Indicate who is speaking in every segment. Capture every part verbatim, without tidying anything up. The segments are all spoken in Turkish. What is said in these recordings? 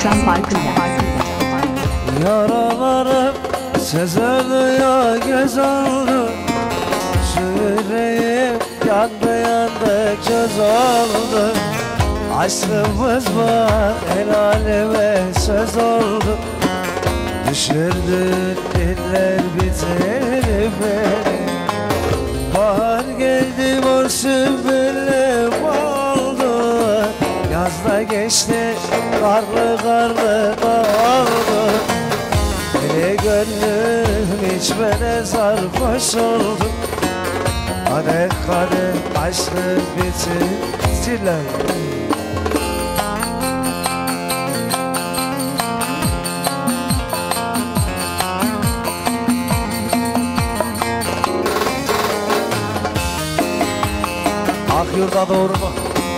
Speaker 1: Can farkıyla.
Speaker 2: Yaralarım sezerdi ya göz oldu. Yüreğim yandı yandı köz oldu. Aşkımız var el aleme söz oldu. Düşürdün diller bitirdi beni. Bahar geldi mor sümbüllüm oldu. Yazda geçti karlı karlı oldu. Beni gönlüm içmene sarhoş oldu. Kadeh kadeh aşkı bitirdiler. Akyurda doğru mu?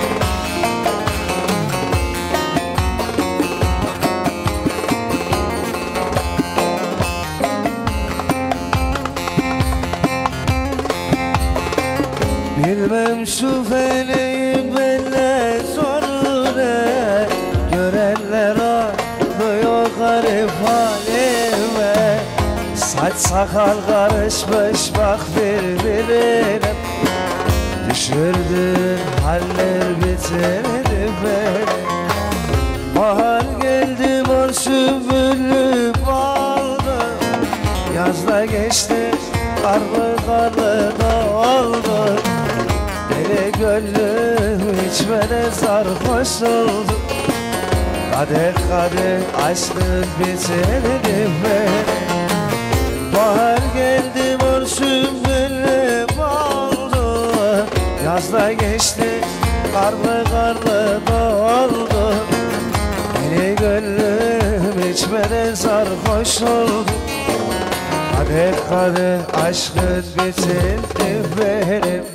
Speaker 2: Bilmem şu feleğin benle zoru ne. Görenler ağlıyor garip halime. Saç sakal karışmış bak birbirine. Düşürdün haller bitirdi beni. Bahar geldi mor sümbüllüm oldu. Yazda geçti karlı karlı da oldu. Deli gönlüm içmene sarhoş oldu. Kadeh kadeh aşkın bitirdi beni. Bahar geldi mor sümbüllüm oldu. Yazda geçti karlı karlı da oldu. Deli gönlüm içmene sarhoş oldu. Kadeh kadeh aşkın bitirdi benim.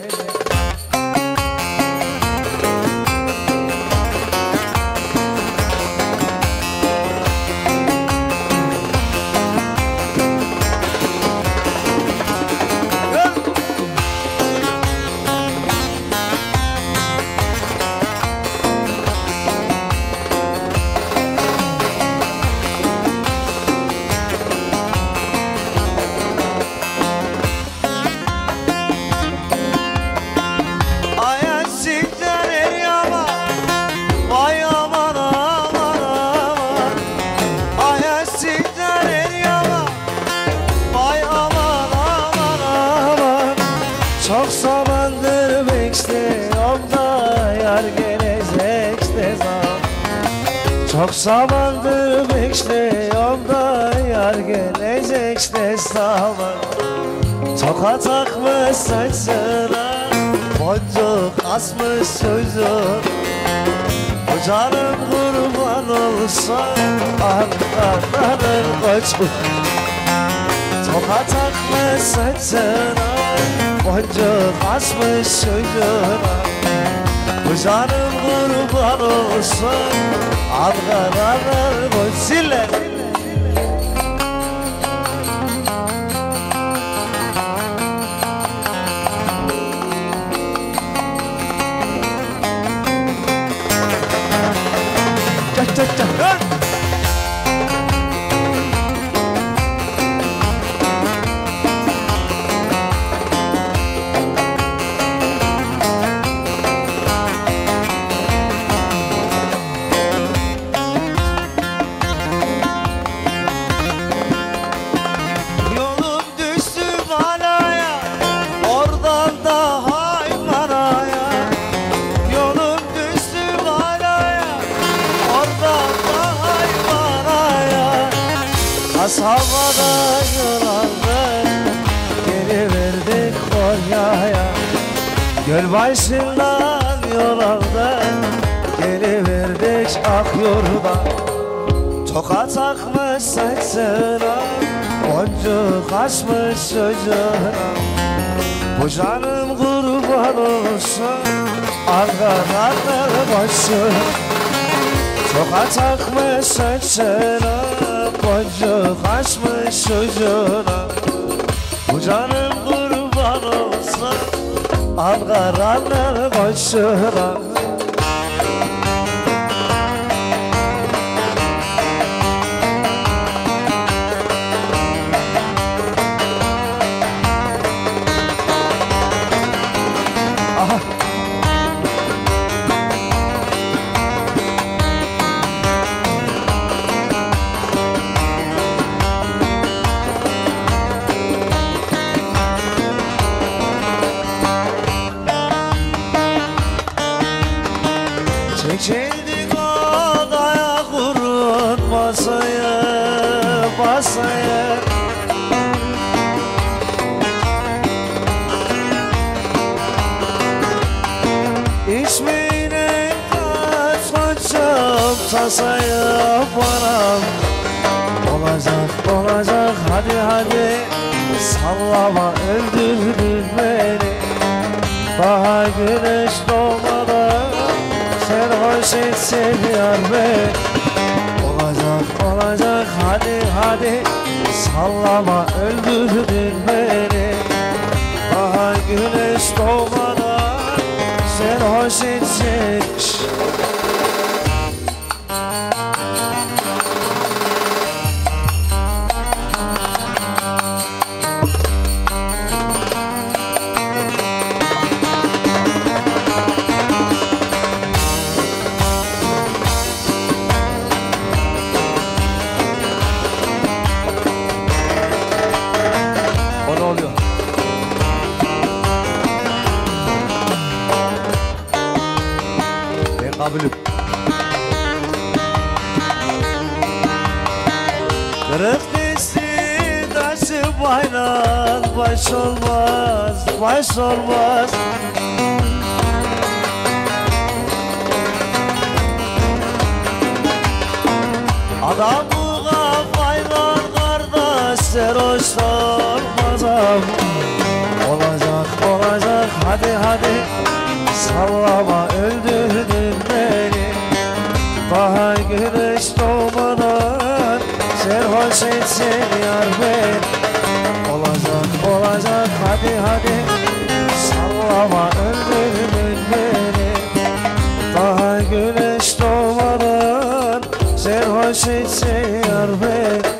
Speaker 2: Çok zamandır bekliyorum da yar gelecek ne zaman. Çok zamandır bekliyorum da yar gelecek ne zaman. Toka takmış saçına, boncuk asmış çocuğun. Bu canım kurban olsa anlarlar koçum. Toka takmış saçına, boncuk asmış çocuğuna. Bu canım kurban olsun Algarlar boşiller. Çak çak çak. Havada yılandı, geri verdik Konya'ya. Göl başından yol aldı, geri verdik Akyurt'a. Toka takmış saçına, boncuk açmış çocuğuna. Bu canım kurban olsun Algarlar boşuna. Toka takmış saçına, boncuk açmış çocuğuna. Bu canım kurban olsun Algarlar boşuna. masaya. İçmeyine kaç koçum tasaya bana. Olacak olacak hadi hadi sallama öldürdün beni. Daha güneş doğmadan sen hoş etsin yar beni. Olacak olacak hadi hadi sallama öldürdün beni. Daha güneş doğmadan sen hoş etsin. O ne oluyor? Ben kabulüm. Kırık dizli taşı baylan baş olmaz, baş olmaz. Adam bu kafayla kardeş serhoş olmaz. Olacak olacak hadi hadi sallama öldürdün beni. Daha güneş doğmadan serhoş etsin yar beni. Olacak olacak hadi hadi sallama öldürdün beni. Daha güneş doğmadan serhoş etsin yar beni.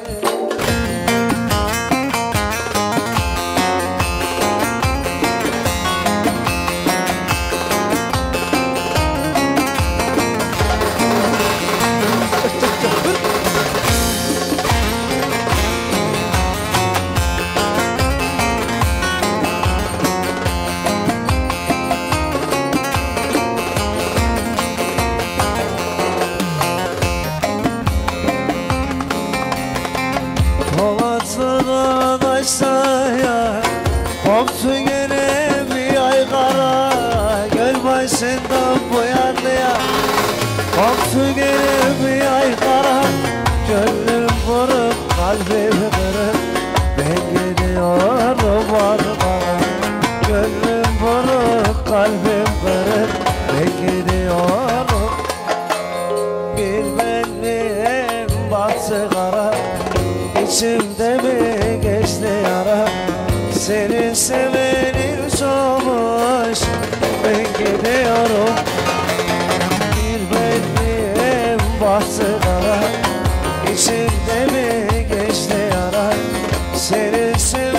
Speaker 2: Polatlı'dan aşağıya koptu gene bir ay kara. Göl başından bu yanlıya koptu gene bir ay kara. Gönlüm vurup kalbim kırık ben gidiyorum Armağan'a. Gönlüm vurup kalbim kırık ben gidiyorum. Bilmem battı kara, İçimde mi geçti yara. Senin sevenin çoğumuş ben gidiyorum. Bilmediğim bahtı kara, İçimde mi geçti yara. Senin sevenin